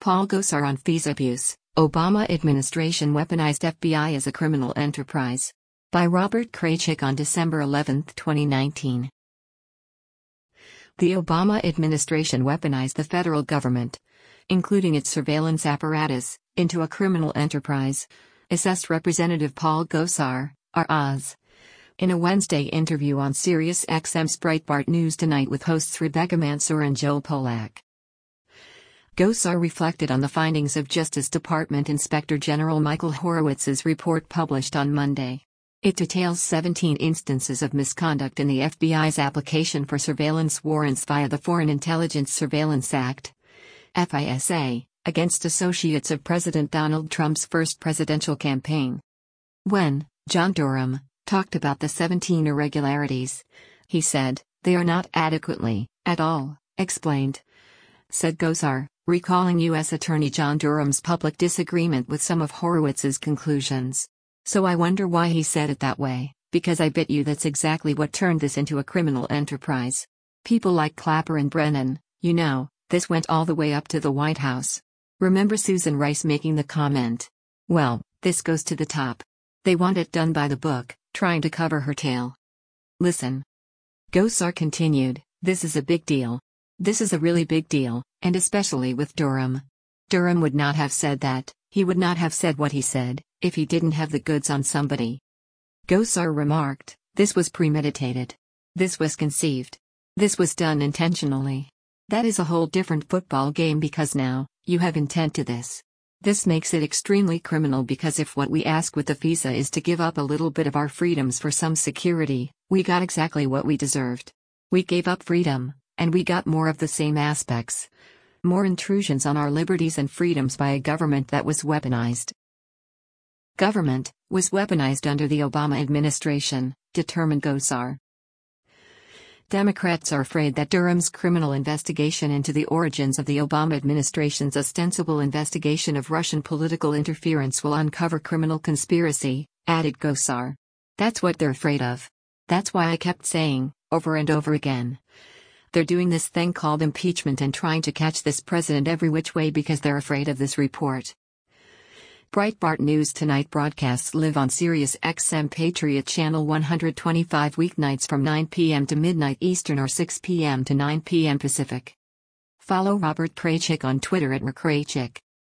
Paul Gosar on FISA abuse, Obama administration weaponized FBI as a criminal enterprise. By Robert Kraychik on December 11, 2019. The Obama administration weaponized the federal government, including its surveillance apparatus, into a criminal enterprise, assessed Representative Paul Gosar, R.Oz. In a Wednesday interview on SiriusXM's Breitbart News Tonight with hosts Rebecca Mansour and Joel Pollack. Gosar reflected on the findings of Justice Department Inspector General Michael Horowitz's report published on Monday. It details 17 instances of misconduct in the FBI's application for surveillance warrants via the Foreign Intelligence Surveillance Act, FISA, against associates of President Donald Trump's first presidential campaign. When John Durham talked about the 17 irregularities, he said, "They are not adequately, at all, explained," said Gosar, recalling U.S. Attorney John Durham's public disagreement with some of Horowitz's conclusions. "So I wonder why he said it that way, because I bet you that's exactly what turned this into a criminal enterprise. People like Clapper and Brennan, you know, this went all the way up to the White House. Remember Susan Rice making the comment? Well, this goes to the top. They want it done by the book, trying to cover her tail." Listen. Gosar continued, "This is a big deal. This is a really big deal, and especially with Durham. Durham would not have said that, he would not have said what he said, if he didn't have the goods on somebody." Gosar remarked, "This was premeditated. This was conceived. This was done intentionally. That is a whole different football game because now, you have intent to this. This makes it extremely criminal because if what we ask with the FISA is to give up a little bit of our freedoms for some security, we got exactly what we deserved. We gave up freedom, and we got more of the same aspects. More intrusions on our liberties and freedoms by a government that was weaponized." Government was weaponized under the Obama administration, determined Gosar. Democrats are afraid that Durham's criminal investigation into the origins of the Obama administration's ostensible investigation of Russian political interference will uncover criminal conspiracy, added Gosar. "That's what they're afraid of. That's why I kept saying, over and over again. They're doing this thing called impeachment and trying to catch this president every which way because they're afraid of this report." Breitbart News Tonight broadcasts live on SiriusXM Patriot Channel 125 weeknights from 9 p.m. to midnight Eastern or 6 p.m. to 9 p.m. Pacific. Follow Robert Kraychik on Twitter at @RKraychik.